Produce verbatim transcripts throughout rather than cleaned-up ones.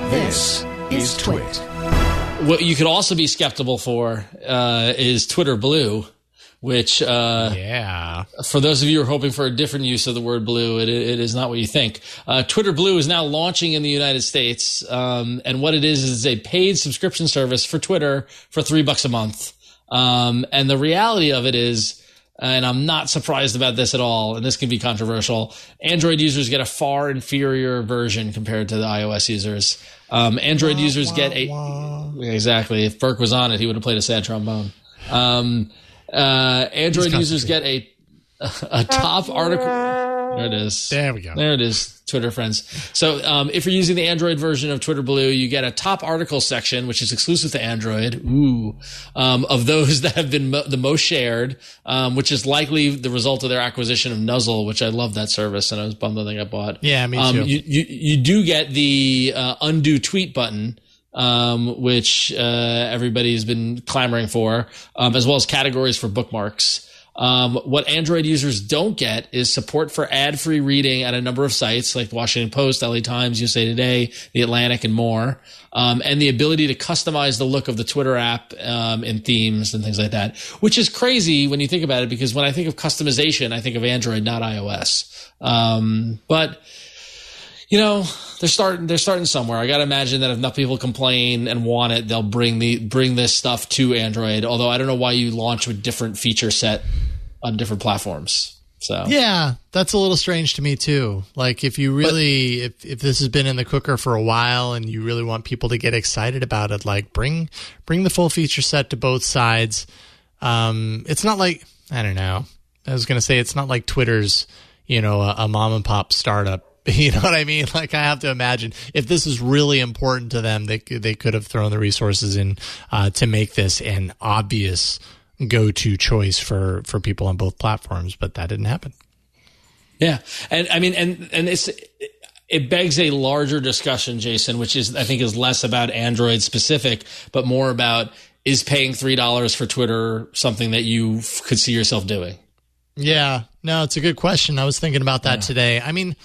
This is Twit. What you could also be skeptical for uh, is Twitter Blue, which, uh, yeah, for those of you who are hoping for a different use of the word blue, it, it is not what you think. Uh, Twitter Blue is now launching in the United States, um, and what it is is a paid subscription service for Twitter for three bucks a month. Um, and the reality of it is, and I'm not surprised about this at all, and this can be controversial, Android users get a far inferior version compared to the iOS users. Um, Android wah, users wah, get a wah. Exactly. If Burke was on it, he would have played a sad trombone. Um, uh, Android users get a a top article. There it is. There we go. There it is. Twitter friends. So um, if you're using the Android version of Twitter Blue, you get a top article section, which is exclusive to Android, ooh, um, of those that have been mo- the most shared, um, which is likely the result of their acquisition of Nuzzle, which I love that service, and I was bummed that they got bought. Yeah, me um, too. You, you, you do get the uh, undo tweet button, um, which uh, everybody's been clamoring for, um, as well as categories for bookmarks. Um, what Android users don't get is support for ad-free reading at a number of sites like the Washington Post, L A Times, U S A Today, The Atlantic, and more. Um, and the ability to customize the look of the Twitter app, um, in themes and things like that, which is crazy when you think about it, because when I think of customization, I think of Android, not iOS. Um, but, you know, they're starting, they're starting somewhere. I got to imagine that if enough people complain and want it, they'll bring the, bring this stuff to Android. Although I don't know why you launch with different feature set on different platforms. So yeah, that's a little strange to me too. Like if you really, but, if, if this has been in the cooker for a while and you really want people to get excited about it, like bring, bring the full feature set to both sides. Um, it's not like, I don't know. I was going to say, it's not like Twitter's, you know, a, a mom and pop startup. You know what I mean? Like I have to imagine if this is really important to them, they they could have thrown the resources in uh, to make this an obvious go-to choice for, for people on both platforms, but that didn't happen. Yeah. And I mean, and, and it's, it begs a larger discussion, Jason, which is, I think is less about Android specific, but more about, is paying three dollars for Twitter something that you f- could see yourself doing? Yeah, no, it's a good question. I was thinking about that yeah. today. I mean,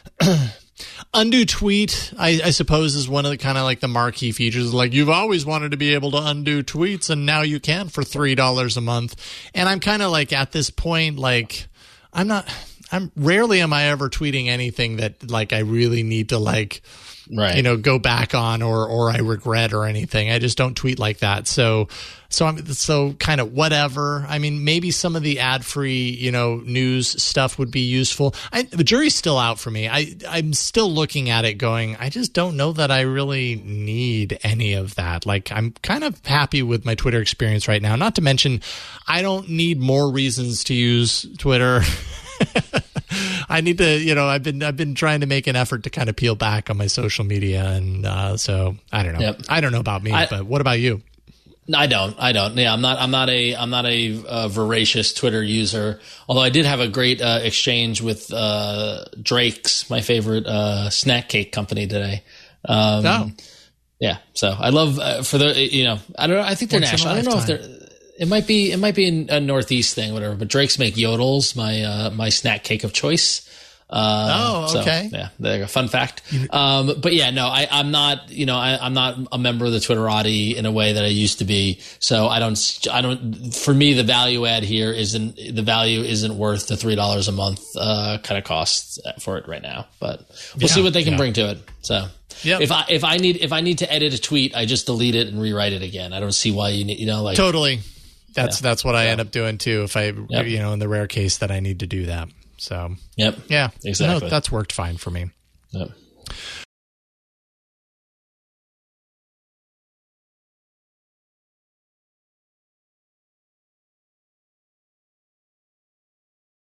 undo tweet, I, I suppose, is one of the kind of like the marquee features. Like you've always wanted to be able to undo tweets, and now you can for three dollars a month. And I'm kind of like at this point, like I'm not. I'm rarely am I ever tweeting anything that like I really need to like, right. you know, go back on or or I regret or anything. I just don't tweet like that. So. So I'm so kind of whatever. I mean, maybe some of the ad-free, you know, news stuff would be useful. I, the jury's still out for me. I, I'm still looking at it going, I just don't know that I really need any of that. Like, I'm kind of happy with my Twitter experience right now. Not to mention, I don't need more reasons to use Twitter. I need to, you know, I've been I've been trying to make an effort to kind of peel back on my social media, and uh, so I don't know. Yep. I don't know about me, I, but what about you? I don't. I don't. Yeah, I'm not. I'm not a. I'm not a uh, voracious Twitter user. Although I did have a great uh, exchange with uh, Drake's, my favorite uh, snack cake company today. Um, oh, yeah. So I love uh, for the. You know, I don't know. I think they're Once national. I don't know if they're. It might be. It might be a Northeast thing, whatever. But Drake's make Yodels, my uh, my snack cake of choice. Uh, oh, okay. So, yeah, there you go. Fun fact. Um, but yeah, no, I, I'm not, you know, I, I'm not a member of the Twitterati in a way that I used to be. So I don't, I don't, for me, the value add here isn't, the value isn't worth the three dollars a month, uh, kind of cost for it right now, but we'll yeah, see what they can yeah. bring to it. So yep. if I, if I need, if I need to edit a tweet, I just delete it and rewrite it again. I don't see why you need, you know, like totally. That's, yeah. that's what I yeah. end up doing too. If I, yep. you know, in the rare case that I need to do that. So, yep. Yeah. Exactly. No, that's worked fine for me. Yep.